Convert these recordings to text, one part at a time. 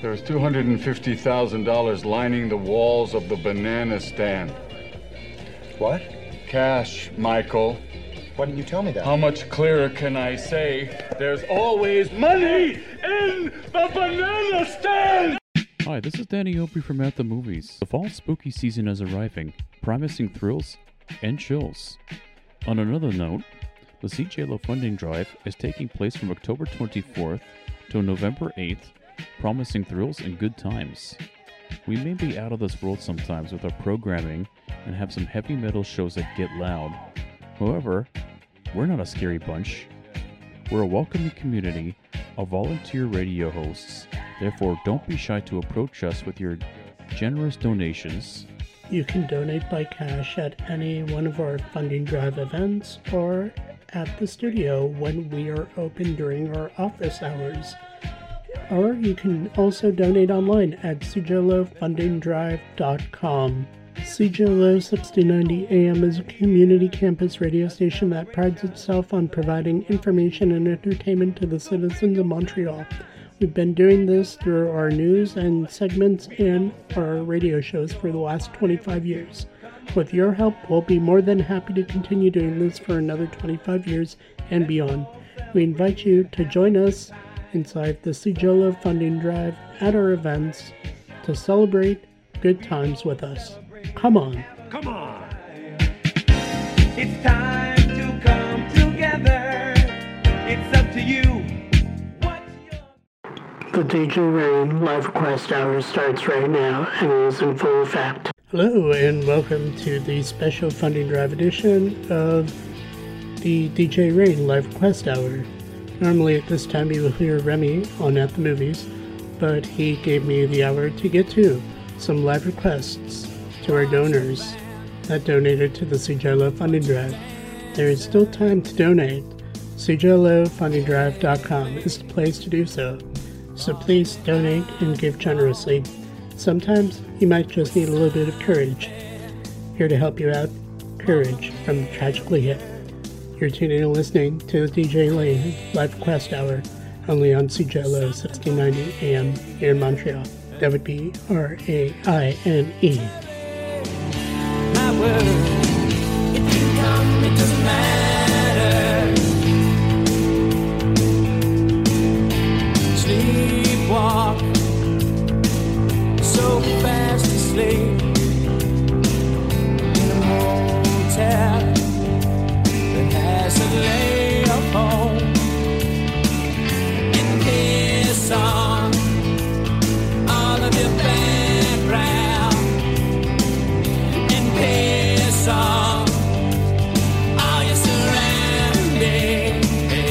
There's $250,000 lining the walls of the banana stand. What? Cash, Michael. Why didn't you tell me that? How much clearer can I say? There's always money in the banana stand! Hi, this is Danny Opie from At the Movies. The fall spooky season is arriving, promising thrills and chills. On another note, the CJLO funding drive is taking place from October 24th to November 8th, promising thrills and good times. We may be out of this world sometimes with our programming and have some heavy metal shows that get loud. However, we're not a scary bunch. We're a welcoming community of volunteer radio hosts. Therefore, don't be shy to approach us with your generous donations. You can donate by cash at any one of our funding drive events or at the studio when we are open during our office hours. Or you can also donate online at cjlofundingdrive.com. CJLO 1690 AM is a community campus radio station that prides itself on providing information and entertainment to the citizens of Montreal. We've been doing this through our news and segments and our radio shows for the last 25 years. With your help, we'll be more than happy to continue doing this for another 25 years and beyond. We invite you to join us inside the CJLO funding drive at our events to celebrate good times with us. Come on. Come on. It's time to come together. It's up to you. The DJ Rain Live Request Hour starts right now and is in full effect. Hello and welcome to the special funding drive edition of the DJ Rain Live Request Hour. Normally at this time you will hear Remy on At the Movies, but he gave me the hour to get to some live requests to our donors that donated to the CJLO funding drive. There is still time to donate. CJLOfundingdrive.com is the place to do so. So please donate and give generously. Sometimes you might just need a little bit of courage. Here to help you out, Courage from Tragically Hip. You're tuning in and listening to the DJ Lane Live Request Hour, only on CJLO 1690 AM here in Montreal. That would be RAINE. My word, if you come, it doesn't matter. Sleepwalk, so fast asleep in a motel that has a layoff home. And piss on all of your background. Piss off all your surroundings.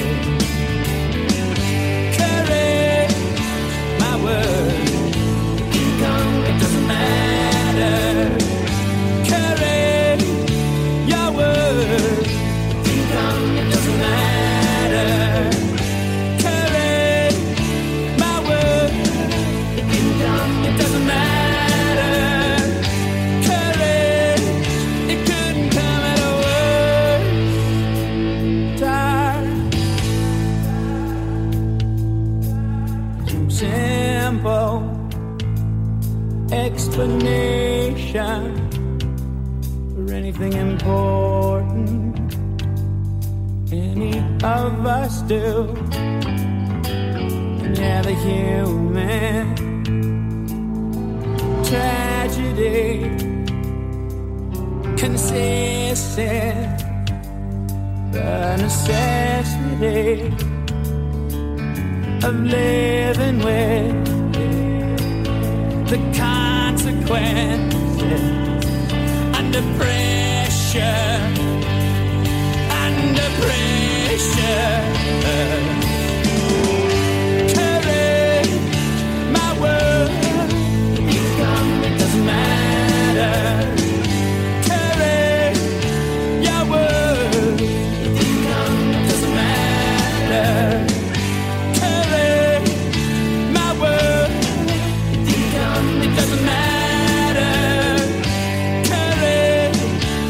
Courage, my word. If you come, it doesn't matter. Courage, your word. If you come, it doesn't matter. Courage, my word. If you come, it doesn't matter. Explanation for anything important. Any of us do. And yeah, the human tragedy consistent the necessity of living with the consequences under pressure, under pressure. Courage, my word. If you come, it doesn't matter. Courage, your word. If you come, it doesn't matter. Courage, my word. It doesn't matter. Courage,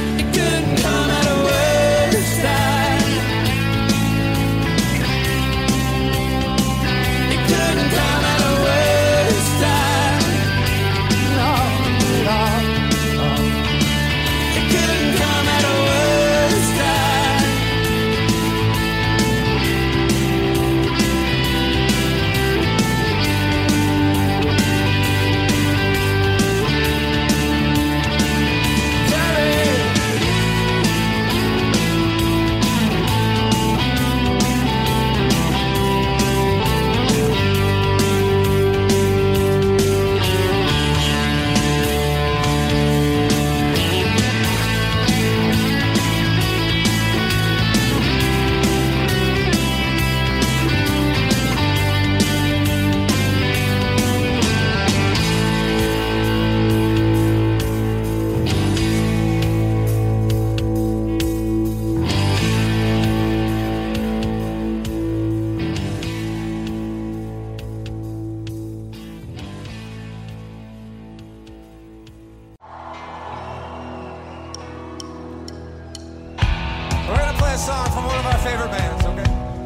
from one of our favorite bands, okay?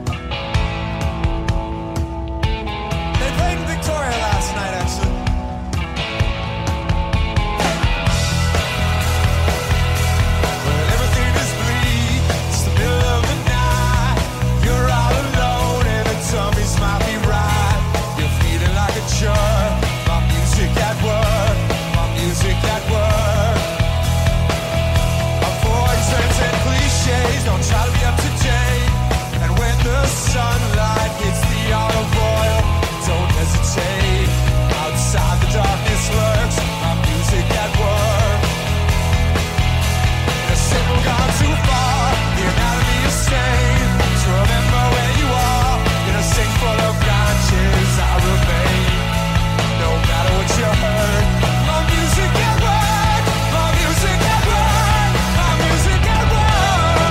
They played in Victoria last night, actually. Well, everything is bleak. It's the middle of the night. You're all alone and the tummies might be right. You're feeling like a jerk. My music at work. My music at work. Poisons and cliches, don't try to be up to date. And when the sunlight hits the olive oil, don't hesitate. Outside the darkness lurks my music at work. The signal gone too far, the anatomy is sane. To remember where you are, in a sink full of branches I remain. No matter what you heard, my music at work, my music at work, my music at work.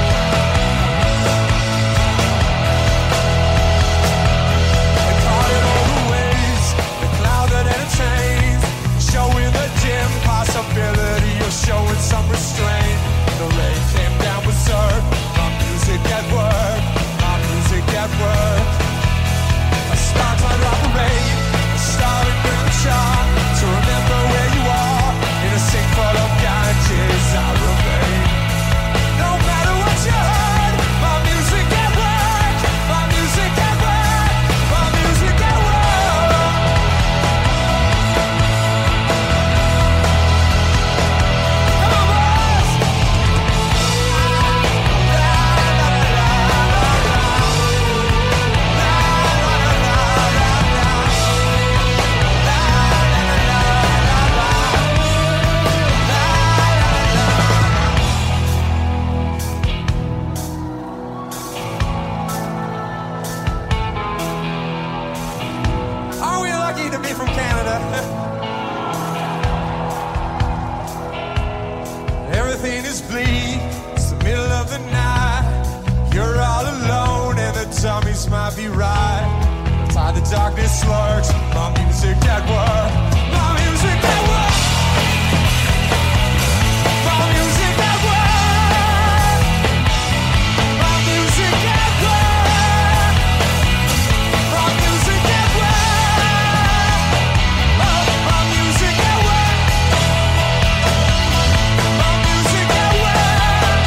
They caught it all the ways, the cloud that entertains, showing the dim possibility of showing some restraint. The rain came down berserk, my music at work, my music at work. A star time operate, a star in the chart. To remember where you are, in a sink full of garages I remain. No matter what you heard, my music at work, my music at work, my music at work. Come on, boys! Are we lucky to be from Canada? Everything is bleak, it's the middle of the night. You're all alone and the tummies might be right. Outside the darkness lurks my music at work, my music at work, my music at work, my music at work, my music at work, my music at work, my music at work.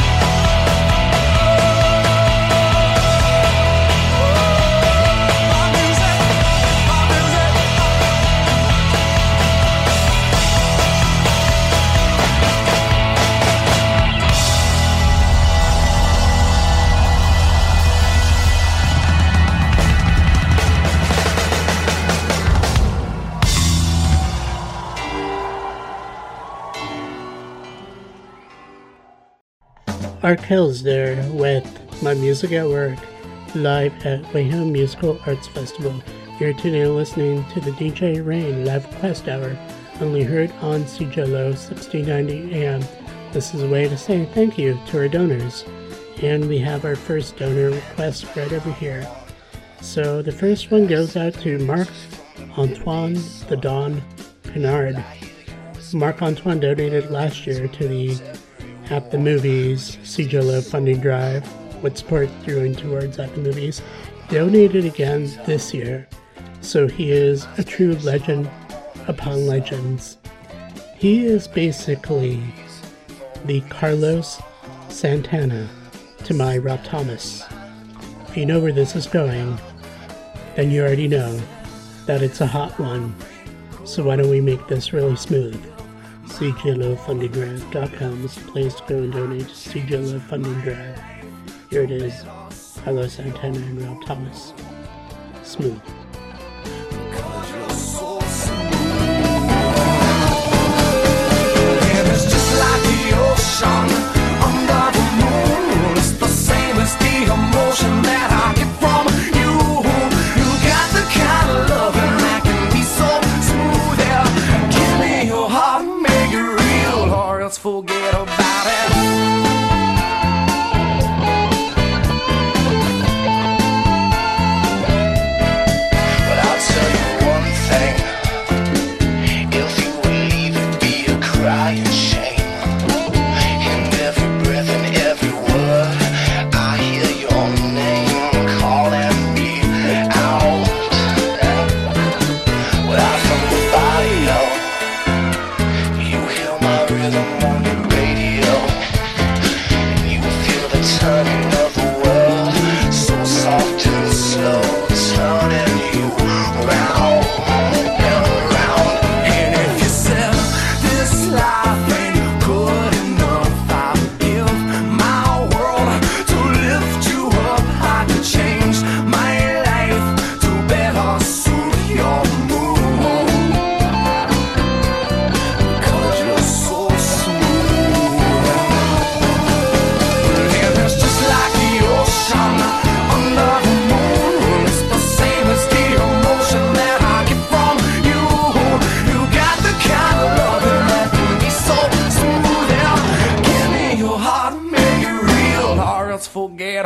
My music, my music. Art Hills there with My Music at Work, live at Wayham Musical Arts Festival. You're today listening to the DJ Rain Live Quest Hour, only heard on CJLO 1690 AM. This is a way to say thank you to our donors. And we have our first donor request right over here. So the first one goes out to Marc-Antoine the Don Pinard. Marc-Antoine donated last year to the At the Movies CJLO funding drive with support through towards At the Movies. Donated again this year, so he is a true legend upon legends. He is basically the Carlos Santana to my Rob Thomas. If you know where this is going, then you already know that it's a hot one. So why don't we make this really smooth? CJLOfundingDrive.com is the place to go and donate to CJLO Funding Drive. Here it is, Carlos Santana and Rob Thomas. Smooth. And it's just like the ocean under the moon. It's the same as the emotion that I get from you. You got the kind of loving that can be so smooth. Yeah, give me your heart, make it real, or else forget about it.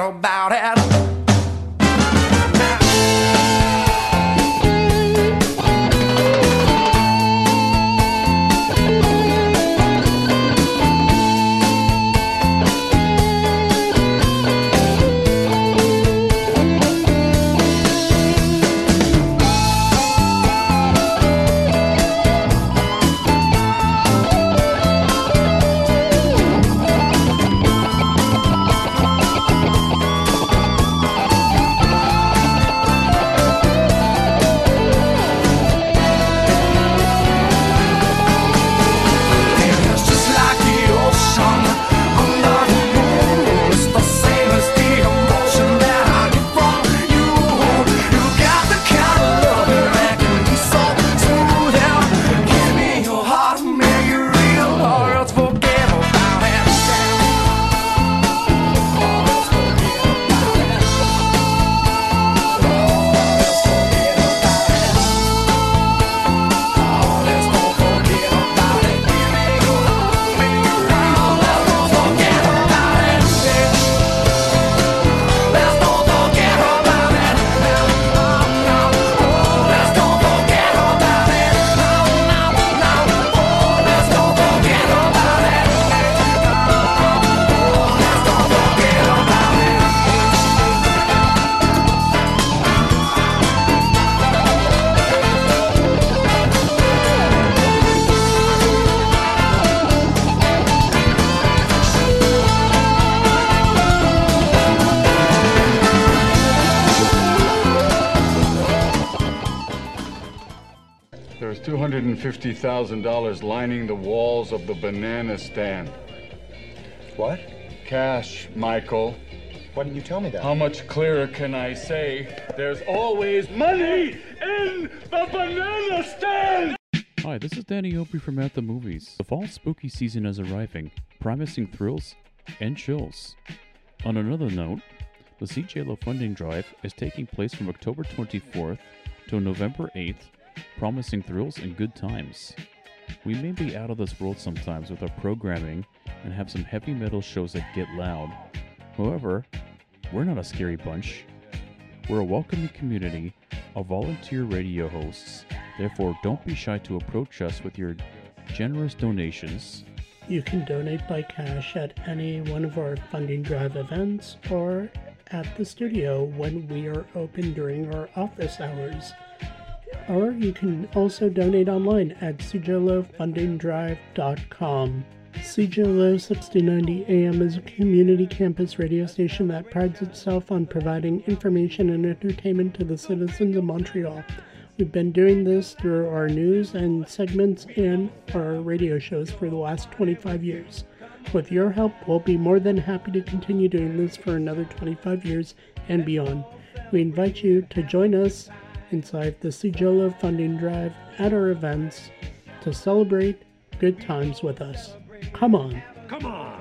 about it. There's $250,000 lining the walls of the banana stand. What? Cash, Michael. Why didn't you tell me that? How much clearer can I say? There's always money in the banana stand! Hi, this is Danny Opie from At the Movies. The fall spooky season is arriving, promising thrills and chills. On another note, the CJLO funding drive is taking place from October 24th to November 8th, promising thrills and good times. We may be out of this world sometimes with our programming and have some heavy metal shows that get loud. However, we're not a scary bunch. We're a welcoming community of volunteer radio hosts. Therefore, don't be shy to approach us with your generous donations. You can donate by cash at any one of our funding drive events or at the studio when we are open during our office hours. Or you can also donate online at cjlofundingdrive.com. CJLO 6090 AM is a community campus radio station that prides itself on providing information and entertainment to the citizens of Montreal. We've been doing this through our news and segments and our radio shows for the last 25 years. With your help, we'll be more than happy to continue doing this for another 25 years and beyond. We invite you to join us inside the CJLO funding drive at our events to celebrate good times with us. Come on. Come on.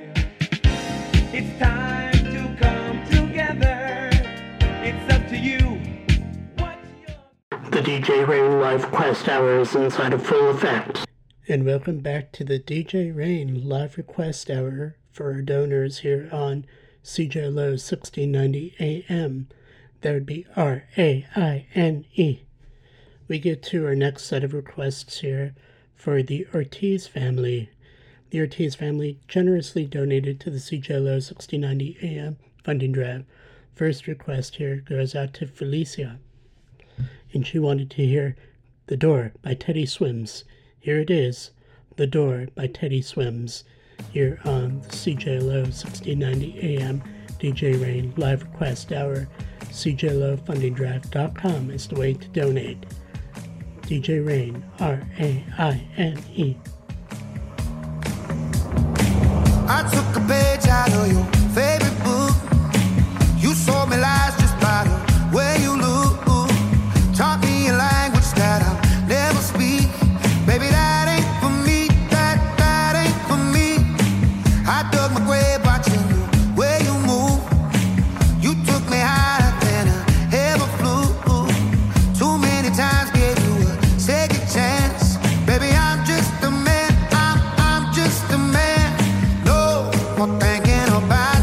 It's time to come together. It's up to you. What's your... The DJ Rain Live Quest Hour is inside of full effect. And welcome back to the DJ Rain Live Request Hour for our donors here on CJLO 1690 AM. That would be RAINE. We get to our next set of requests here for the Ortiz family. The Ortiz family generously donated to the CJLO 1690 AM funding drive. First request here goes out to Felicia, and she wanted to hear The Door by Teddy Swims. Here it is, The Door by Teddy Swims, here on the CJLO 1690 AM DJ Rain Live Request Hour. CJLOfundingdrive.com is the way to donate. DJ Rain, RAINE. I took a page out of your favorite book. You sold me lies just by the way you look. Taught me a language that I'll never speak. Baby, that ain't for me. That ain't for me. I dug my grave watching you where you move. You took me higher than I ever flew. Too many times gave you a second chance. Baby, I'm just a man. I'm just a man. No more thinking about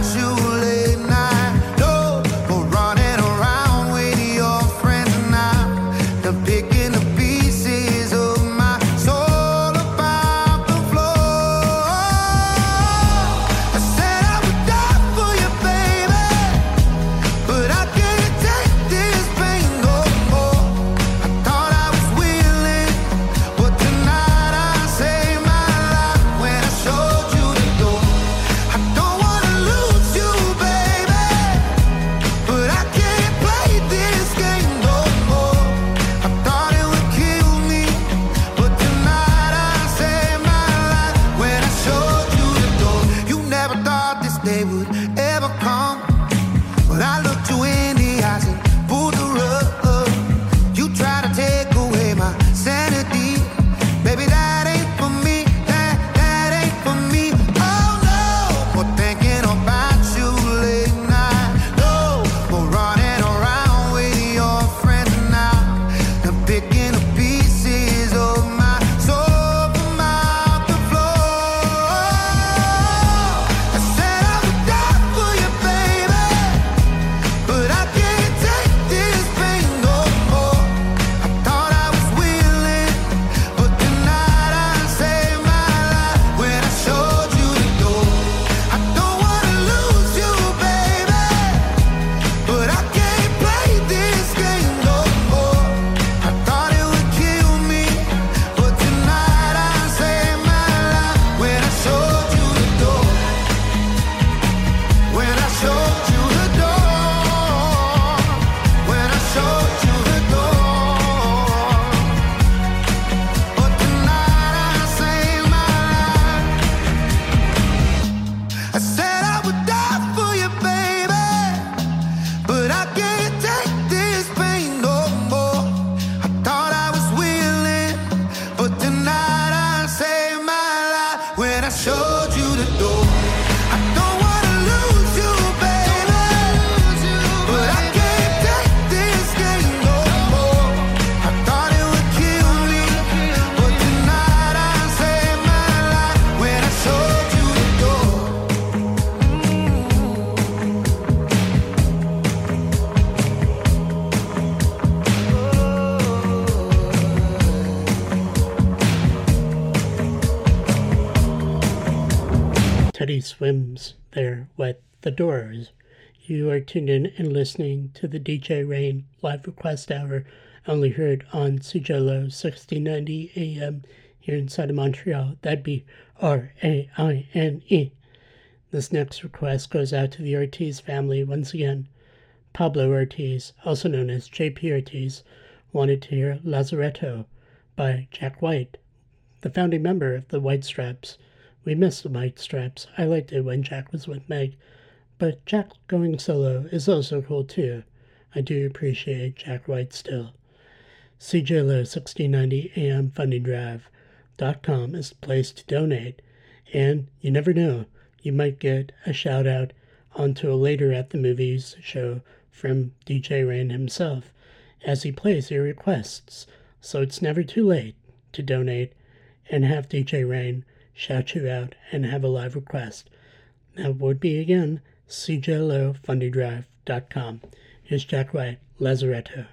Teddy Swims there with The Doors. You are tuned in and listening to the DJ Rain live request hour, only heard on CJLO 1690 AM here inside of Montreal. That'd be RAINE. This next request goes out to the Ortiz family once again. Pablo Ortiz, also known as JP Ortiz, wanted to hear Lazaretto by Jack White, the founding member of the White Straps. We miss the White Straps. I liked it when Jack was with Meg, but Jack going solo is also cool too. I do appreciate Jack White still. CJLO 1690 AM Funding Drive.com is the place to donate, and you never know, you might get a shout out onto a Later at the Movies show from DJ Rain himself as he plays your requests. So it's never too late to donate and have DJ Rain shout you out and have a live request. That would be again CJLOFundingDrive.com. Here's Jack White, Lazaretto.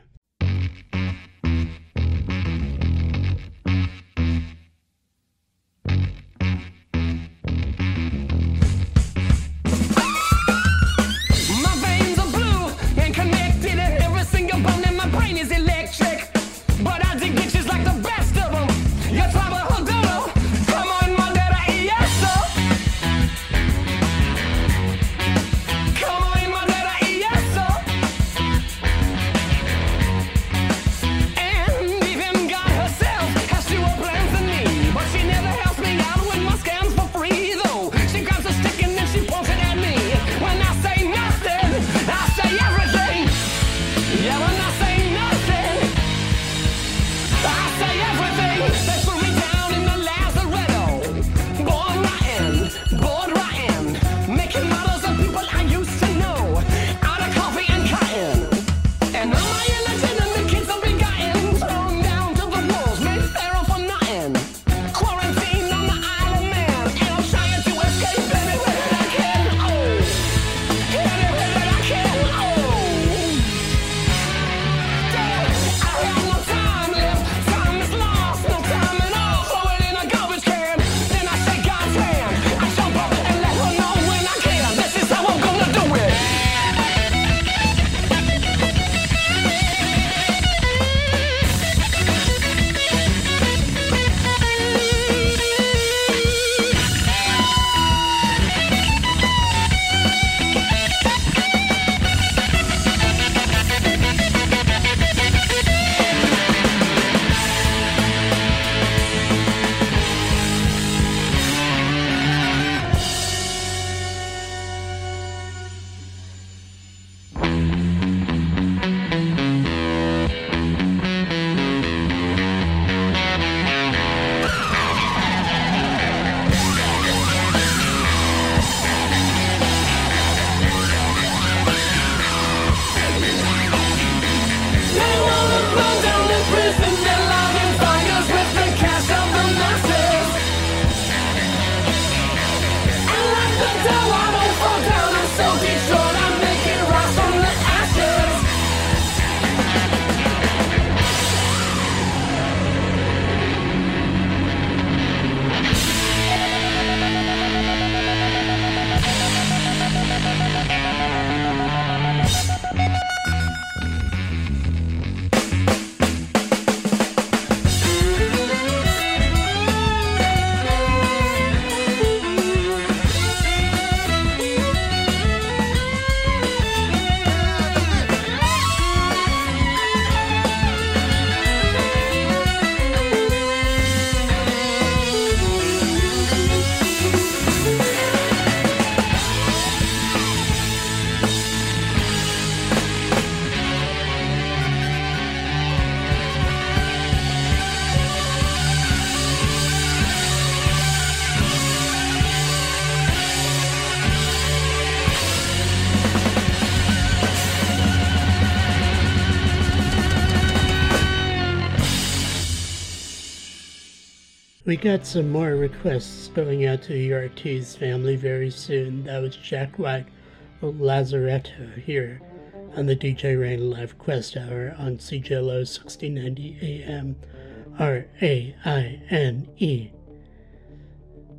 We got some more requests going out to the Ortiz family very soon. That was Jack White with Lazaretto here on the DJ Rain Live Quest Hour on CJLO 1690 AM RAINE.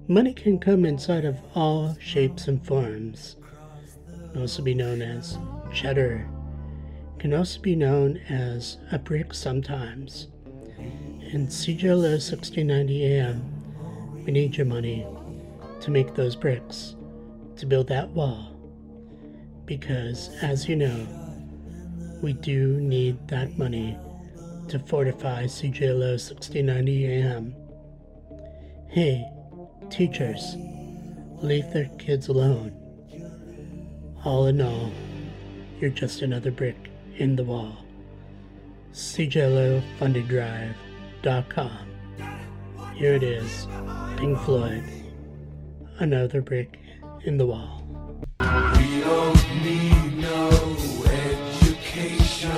Money can come inside of all shapes and forms. It can also be known as cheddar. It can also be known as a brick sometimes. In CJLO 1690 AM, we need your money to make those bricks, to build that wall. Because, as you know, we do need that money to fortify CJLO 1690 AM. Hey, teachers, leave their kids alone. All in all, you're just another brick in the wall. CJLOFundingDrive.com. Here it is, Pink Floyd, another brick in the wall. We don't need no education.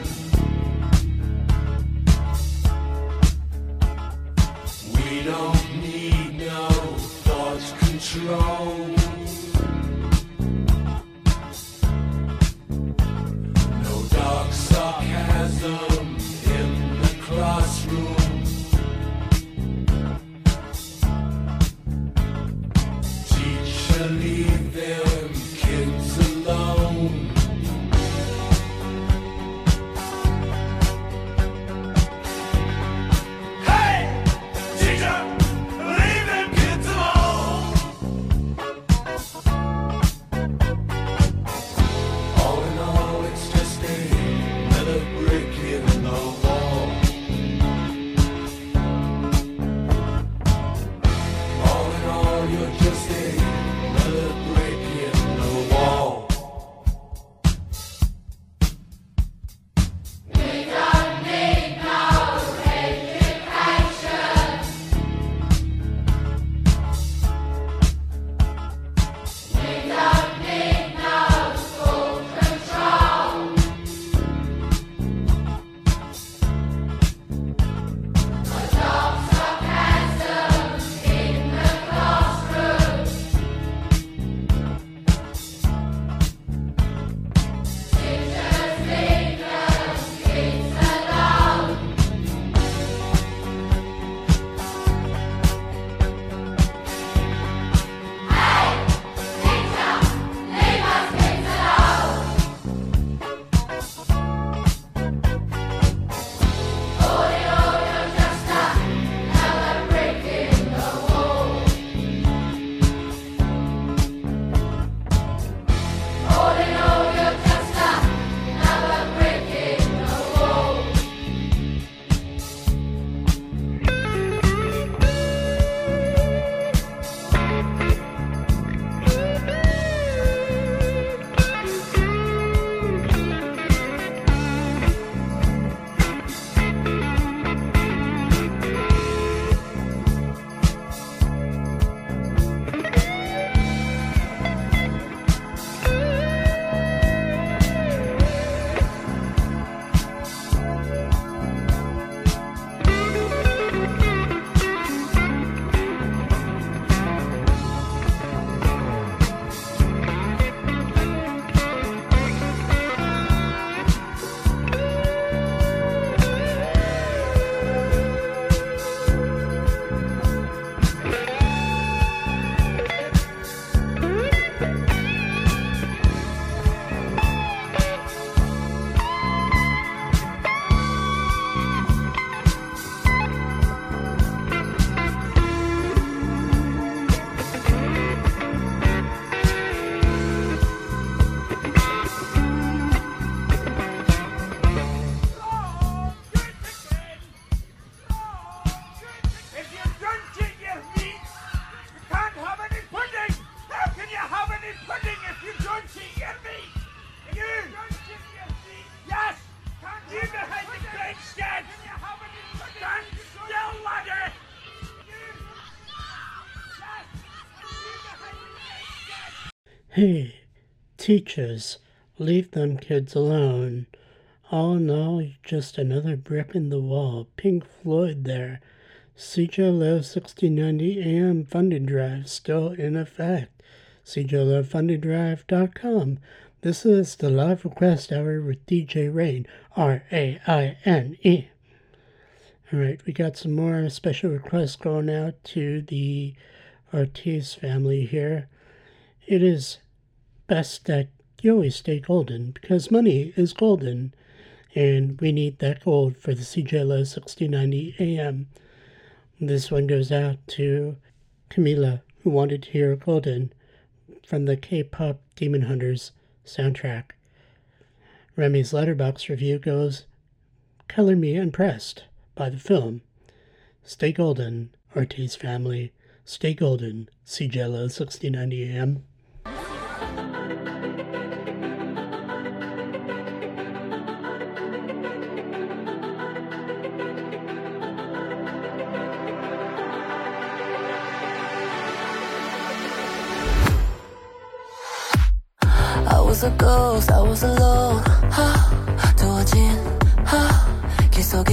We don't need no thought control. No dark sarcasm in the classroom. Teacher, leave them kids alone. Hey, teacher, leave them kids alone. All in all, it's just another brick in the wall. All in all, you're just another brick in the wall. Hey, teachers, leave them kids alone. All in all, you're just another brick in the wall. Pink Floyd there. CJLO 1690 AM funding drive still in effect. CJLOFundingDrive.com. This is the live request hour with DJ Rain, R-A-I-N-E. Alright, we got some more special requests going out to the Ortiz family here. It is best that you always stay golden because money is golden and we need that gold for the CJLO 6090 AM. This one goes out to Camila, who wanted to hear Golden from the K-pop Demon Hunters soundtrack. Remy's Letterboxd review goes, color me impressed by the film. Stay golden, Ortiz family. Stay golden, CJLO 6090 AM. I was a ghost, I was alone. 두어진 길 속에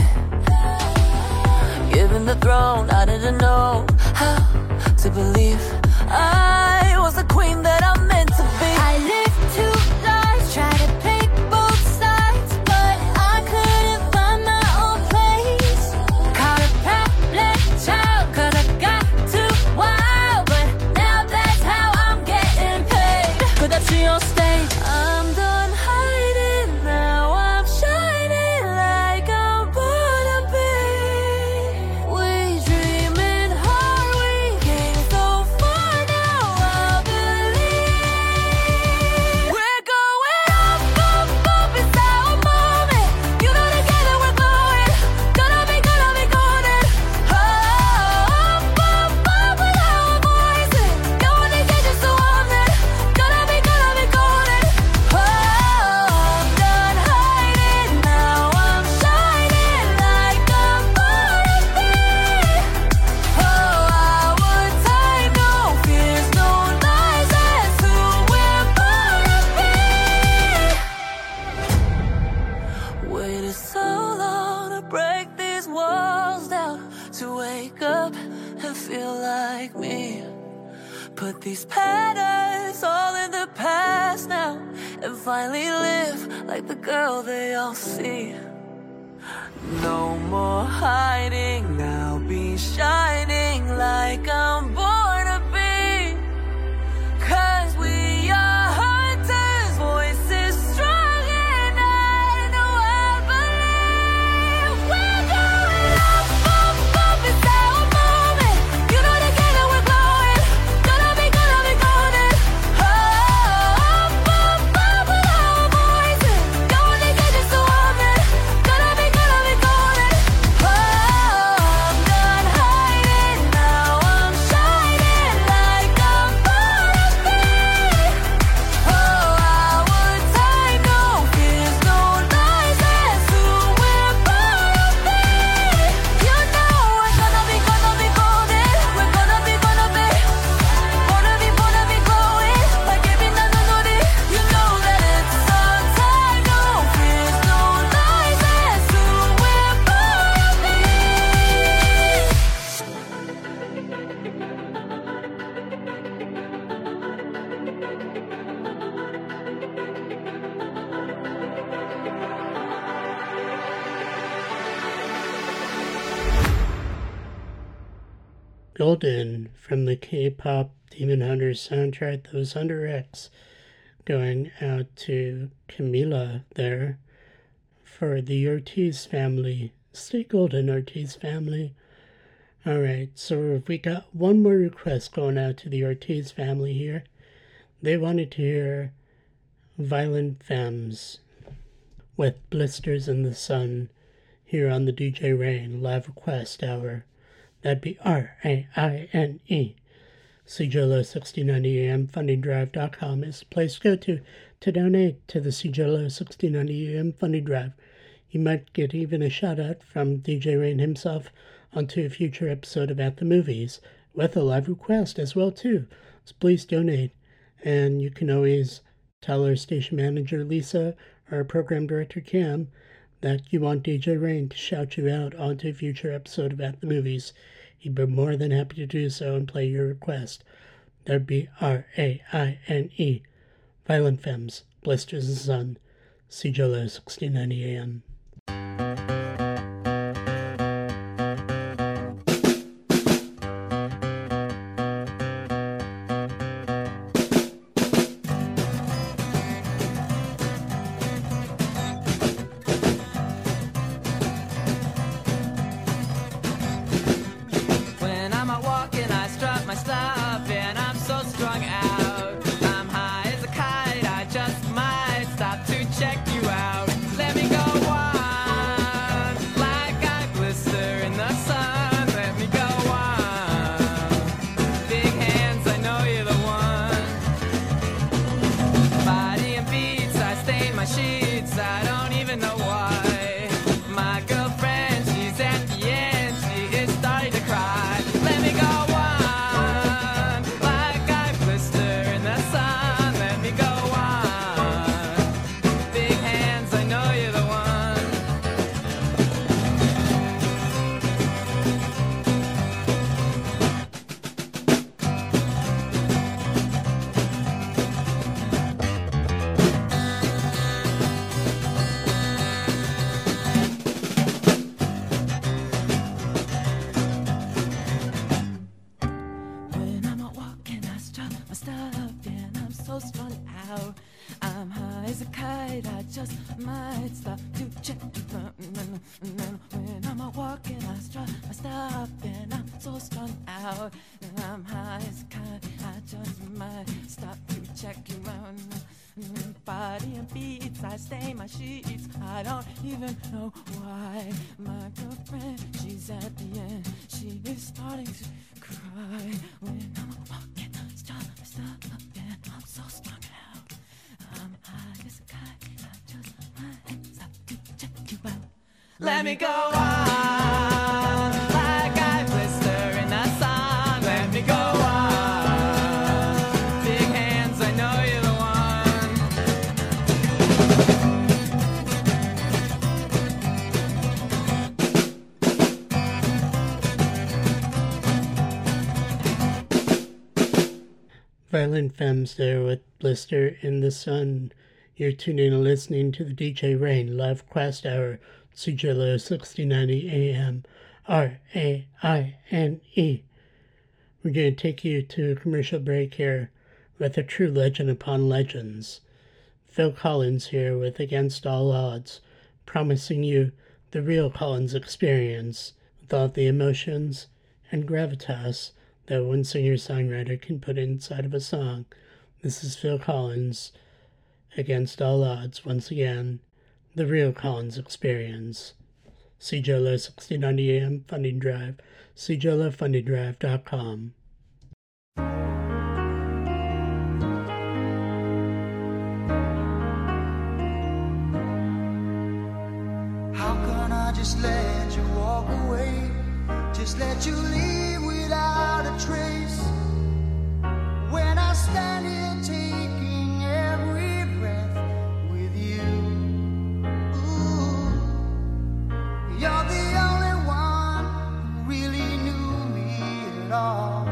given the throne, I didn't know how to believe I was the queen that I'm meant to be. I lived two lives, tried to pick both sides, but I couldn't find my own place. Caught a problem child, cause I got too wild, but now that's how I'm getting paid. 끝없이 on stage, I'm done hiding, now I'm shining like I'm born to be. We dreaming hard, we came so far, now I believe. We're going up, up, up, it's our moment. You know together we're glowing, gonna be golden. Up, up, up with our voices, going to get you so warm then, gonna be golden. Oh, I'm done hiding, now I'm shining like I'm born to be. Oh, our time, no fears, no lies, that's who we're born to be. Waited so long to break these walls down, to wake up and feel like me. Put these patterns all in the past now, and finally live like the girl they all see. No more hiding, now be shining like I'm born to be. Cause we are hunters, voices strong, and I know I believe. We're going up, up, up, it's our moment. You know together we're glowing, gonna be golden. Oh, up, up, up with our voices, going to get you so warm then, gonna be golden. Oh, I'm done hiding, now I'm shining like I'm born to be. Oh, our time, no fears, no lies, that's who we're born to be. You know we're gonna be golden. We're gonna be glowing like every night on the. You know that it's our time, no fears, no lies, that's who we're born Golden from the K-pop Demon Hunters soundtrack, that was Under X, going out to Camila there for the Ortiz family. Stay golden, Ortiz family. Alright, so we got one more request going out to the Ortiz family here. They wanted to hear Violent Femmes with Blisters in the Sun here on the DJ Rain Live Request Hour. That'd be RAINE. CJLO 6090 AM FundingDrive.com is the place to go to donate to the CJLO 6090 AM Funding Drive. You might get even a shout out from DJ Rain himself onto a future episode about the movies with a live request as well too. So please donate, and you can always tell our station manager Lisa or our program director Cam that you want DJ Rain to shout you out onto a future episode about the movies. He'd be more than happy to do so and play your request. That'd be RAINE. Violent Femmes, Blisters in the Sun, CJLO 6090 AM. stop and I'm so strung out. I'm high as a kite, I just might stop to check you out. Let me go on, like I blister in the sun. Let me go on, big hands, I know you're the one. Body and beats, I stain my sheets, I don't even know why. My girlfriend, she's at the end, she is starting to cry. Let me go on, like I blister in the sun. Let me go on, big hands, I know you're the one. When I'm out walking, I strut my stuff and I'm so strung out. I'm high as a kite, I just might stop to check you out. When I'm out walking, I strut my stuff and I'm so strung out. I'm high as a kite, I just might stop to check you out. Body and beats, I stain my sheets, I don't even know why. My girlfriend, she's at the end, she is starting to cry. When I'm walking, stop, and I'm so strung out. I'm high as a kite, I just might stop to check you out. Let me go on, like I blister in the sun. Let me go on, big hands, I know you're the one. Violent Femmes there with Blister in the Sun. You're tuning and listening to the DJ Rain Live Quest Hour, CJLO 6090 AM, RAINE. We're going to take you to a commercial break here with a true legend upon legends. Phil Collins here with Against All Odds, promising you the real Collins experience with all the emotions and gravitas that one singer-songwriter can put inside of a song. This is Phil Collins, Against All Odds, once again, the real Collins experience. CJLO 6090 AM Funding Drive, CJLOFundingDrive.com. How can I just let you walk away? Just let you leave without a trace. When I stand here taking every breath with you. Ooh, you're the only one who really knew me at all.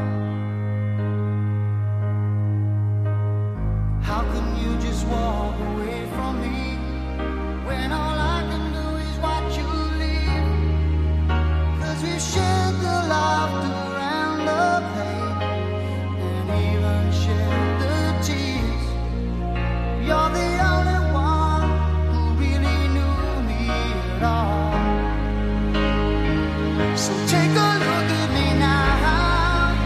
How can you just walk away from me when all I can do is watch you leave? 'Cause we shared the laughter and the pain, and even shared the tears. You're the only one who really knew me at all. So take a look at me now.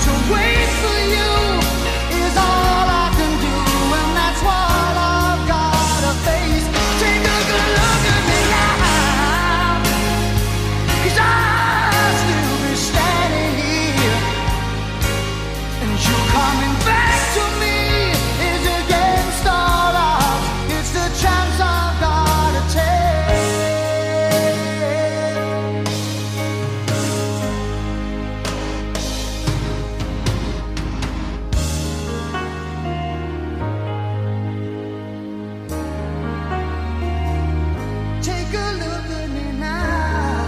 to wait for you is all I can do, and that's what I've gotta face. Take a good look at me now, 'cause I'll still be standing here, and you coming back to me is against all odds. It's the chance I've gotta take. Take a look at me now.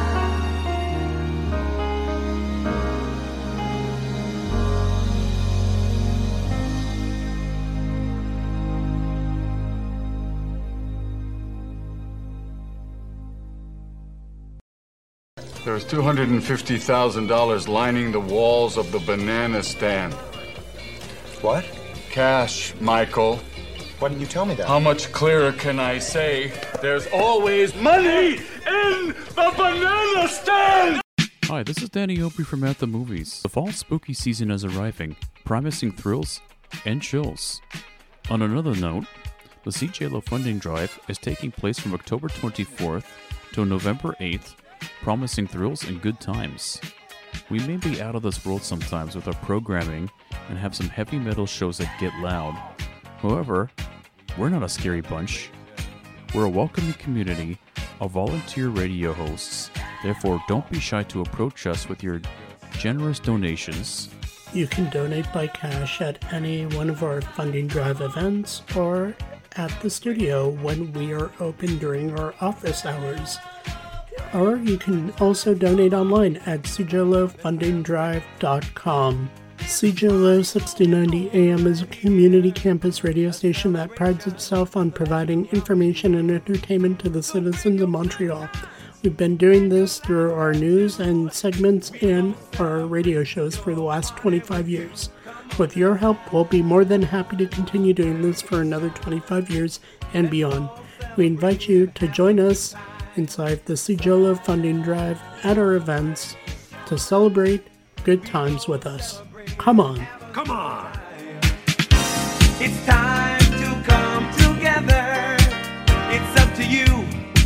There's $250,000 lining the walls of the banana stand. What? Cash, Michael. Why didn't you tell me that? How much clearer can I say? There's always money in the banana stand! Hi, this is Danny Opie from At the Movies. The fall spooky season is arriving, promising thrills and chills. On another note, the CJLO funding drive is taking place from October 24th to November 8th, promising thrills and good times. We may be out of this world sometimes with our programming and have some heavy metal shows that get loud. However, we're not a scary bunch. We're a welcoming community of volunteer radio hosts. Therefore, don't be shy to approach us with your generous donations. You can donate by cash at any one of our funding drive events or at the studio when we are open during our office hours. Or you can also donate online at cjlofundingdrive.com. CJLO 6090 AM is a community campus radio station that prides itself on providing information and entertainment to the citizens of Montreal. We've been doing this through our news and segments and our radio shows for the last 25 years. With your help, we'll be more than happy to continue doing this for another 25 years and beyond. We invite you to join us inside the CJLO funding drive at our events to celebrate good times with us. Come on. Come on. It's time to come together. It's up to you.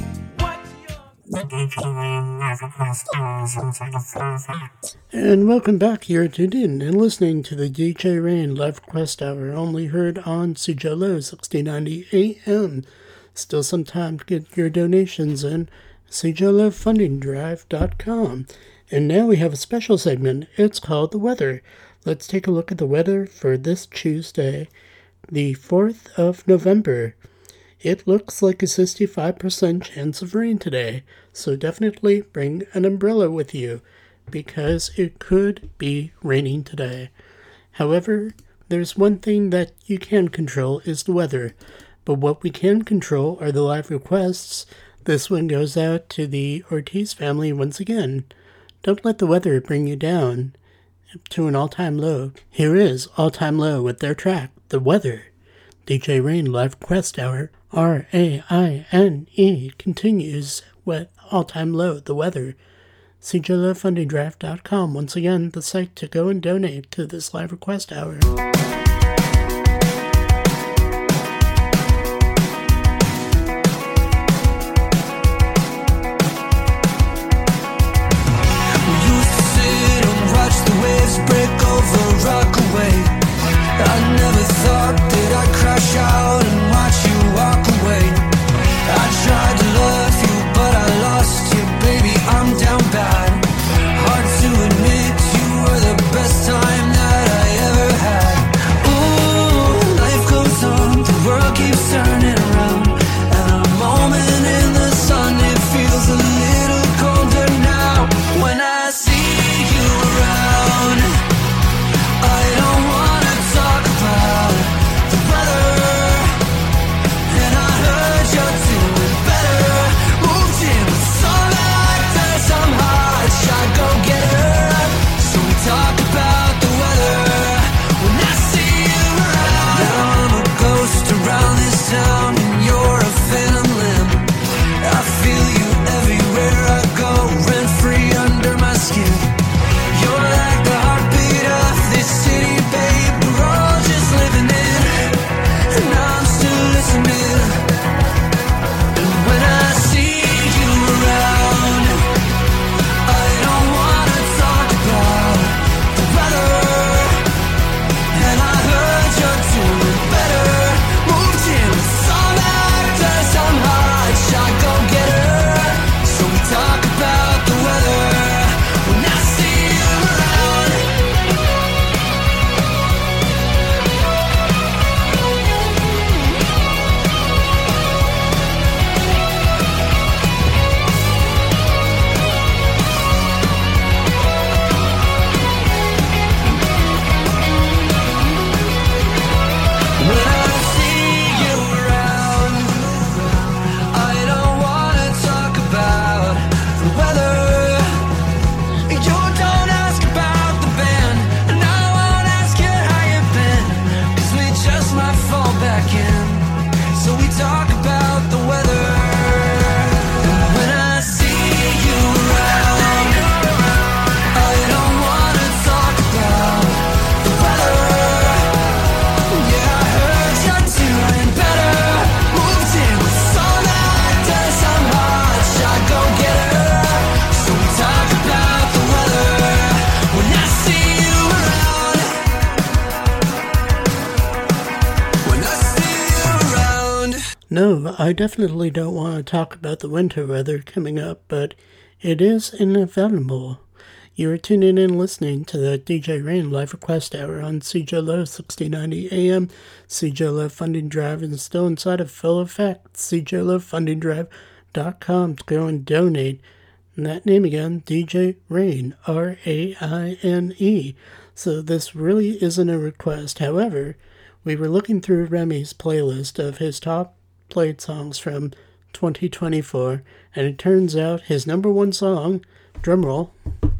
And welcome back. You're tuned in and listening to the DJ Rain Live Quest Hour, only heard on CJLO 6090 AM. Still some time to get your donations in. CJLOfundingdrive.com. And now we have a special segment. It's called The Weather. Let's take a look at the weather for this Tuesday, the 4th of November. It looks like a 65% chance of rain today, so definitely bring an umbrella with you, because it could be raining today. However, there's one thing that you can control is the weather, but what we can control are the live requests. This one goes out to the Ortiz family once again. Don't let the weather bring you down to an all-time low. Here is All Time Low with their track, The Weather. DJ Rain Live Quest Hour, RAINE, continues with All Time Low, The Weather. CJLOfundingdrive.com, once again, the site to go and donate to this live request hour. Break over Rockaway. I never thought that I'd crash out and watch you walk away. I tried to love you, but I lost you, baby. I'm down bad. Hard to admit you were the best time that I ever had. Ooh, No, I definitely don't want to talk about the winter weather coming up, but it is inevitable. You are tuned in and listening to the DJ Rain Live Request Hour on CJLO 1690 AM. CJLO Funding Drive is still inside of full effect. CJLOFundingDrive.com to go and donate. And that name again, DJ Rain, R-A-I-N-E. So this really isn't a request. However, we were looking through Remy's playlist of his top played songs from 2024, and it turns out his number one song, drumroll,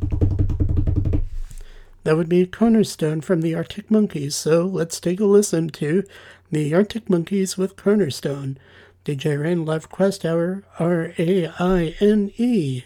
that would be Cornerstone from the Arctic Monkeys. So let's take a listen to the Arctic Monkeys with Cornerstone. DJ Rain Live Quest Hour, R-A-I-N-E.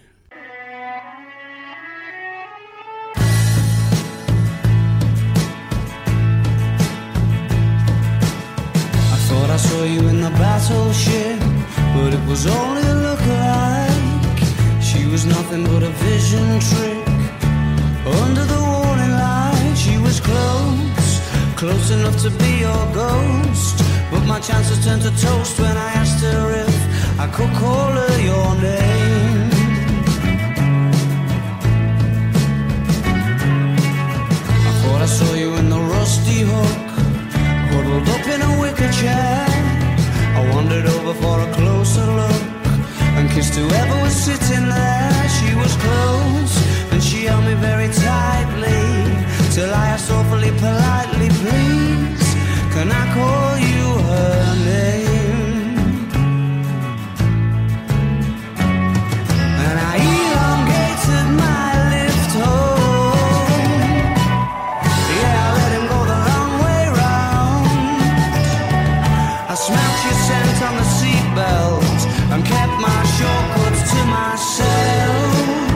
I saw you in the battleship, but it was only a look-alike. She was nothing but a vision trick. Under the warning light, she was close enough to be your ghost. But my chances turned to toast when I asked her if I could call her your name. I thought I saw you in the Rusty Hook, huddled up in a wicker chair. I wandered over for a closer look and kissed whoever was sitting there. She was close and she held me very tightly till I asked awfully politely, please, can I call you her name? And I elongated my lift home. Yeah, I let him go the long way round. I smelt your scent on the seatbelt and kept my shortcuts to myself.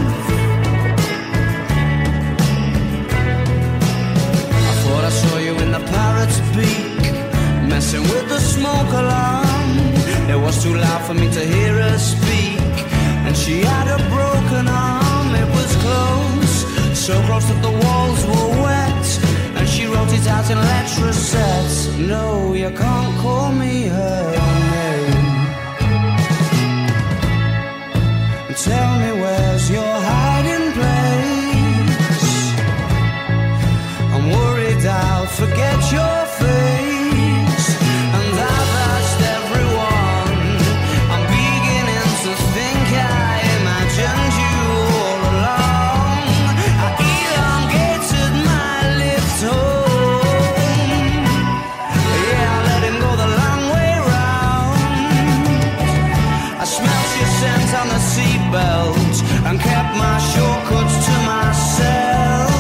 I thought I saw you in the parrot's beak, messing with the smoke alarm. It was too loud for me to hear her speak, and she had a broken arm. It was close, so close that the walls were wet, and she wrote it out in letter sets. No, you can't call me her name. Tell me where's your hiding place. I'm worried I'll forget your face, and I've asked everyone. I'm beginning to think I imagined you all along. I elongated my lift home. Yeah, I let him go the long way round. I smelt your scent on the seatbelt and kept my shortcuts to myself.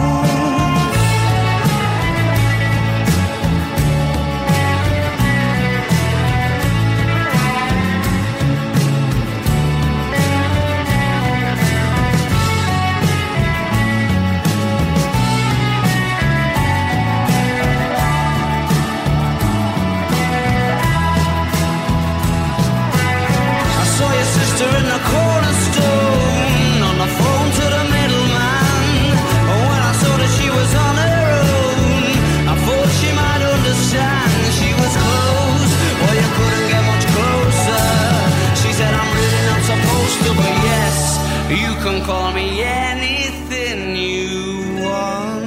I saw your sister in the Cornerstone, on the phone to the middleman. When I saw that she was on her own, I thought she might understand. She was close, well you couldn't get much closer. She said I'm really not supposed to, but yes, you can call me anything you want.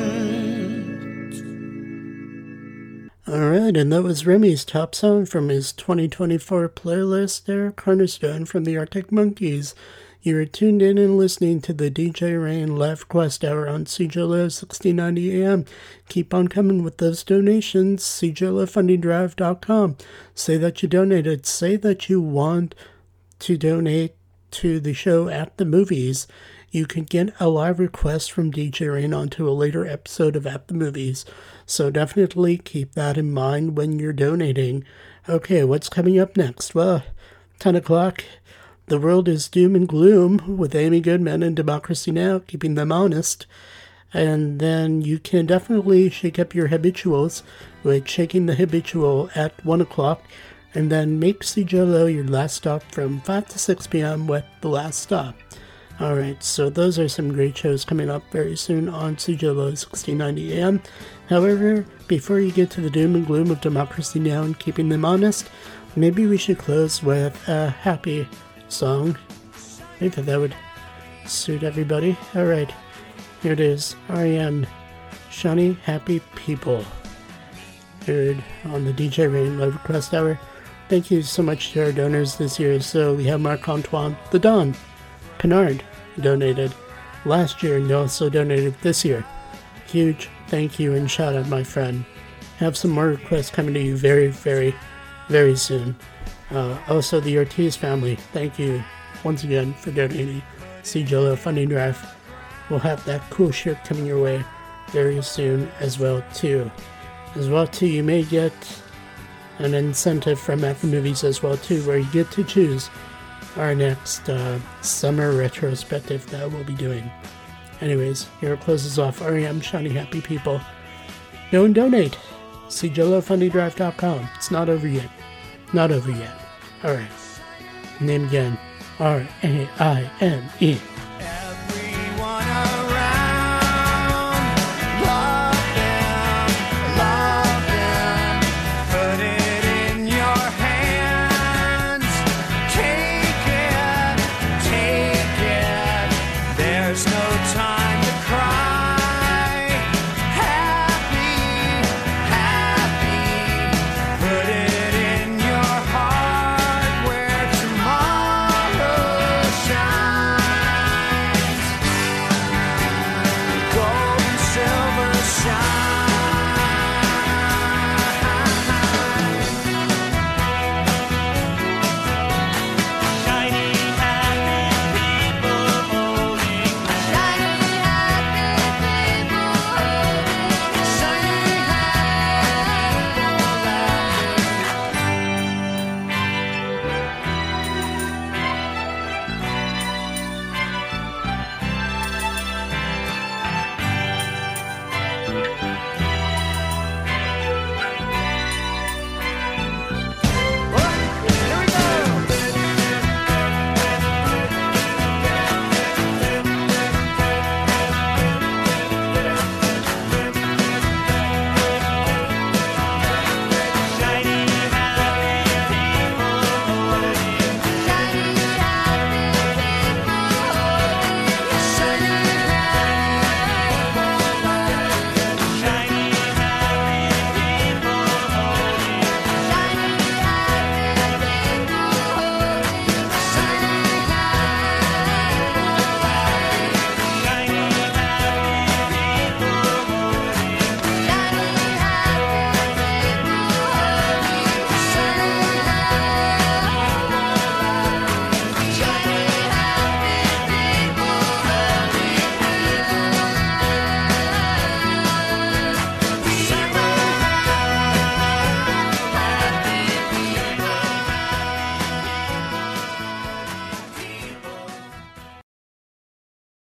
Alright, and that was Remy's top song from his 2024 playlist there, Cornerstone from the Arctic Monkeys. You are tuned in and listening to the DJ Rain Live Quest Hour on CJLO 1690 AM. Keep on coming with those donations, CJLOFundingDrive.com. Say that you donated. Say that you want to donate to the show At the Movies. You can get a live request from DJ Rain onto a later episode of At the Movies. So definitely keep that in mind when you're donating. Okay, what's coming up next? Well, 10 o'clock, The World is Doom and Gloom with Amy Goodman and Democracy Now!, keeping them honest. And then you can definitely shake up your habituals with Shaking the Habitual at 1 o'clock. And then make CJLO your last stop from 5 to 6 p.m. with The Last Stop. Alright, so those are some great shows coming up very soon on CJLO 1690 AM. However, before you get to the doom and gloom of Democracy Now! And keeping them honest, Maybe we should close with a happy song. Maybe that would suit everybody. Alright, here it is. R.E.M. Shiny Happy People. Heard on the DJ Rain Live Request Hour. Thank you so much to our donors this year. So we have Marc Antoine, The Don, Kennard donated last year and also donated this year. Huge thank you and shout out, my friend. Have some more requests coming to you very, very, very soon. Also, the Ortiz family, thank you once again for donating. CJLO Funding Drive. We'll have that cool shirt coming your way very soon as well too. You may get an incentive from At the Movies as well too, where you get to choose our next summer retrospective that we'll be doing. Anyways, here it closes off. R.E.M. Shiny Happy People. Go and donate. CJLOFundingDrive.com. It's not over yet. Not over yet. Alright. Name again. R-A-I-M-E.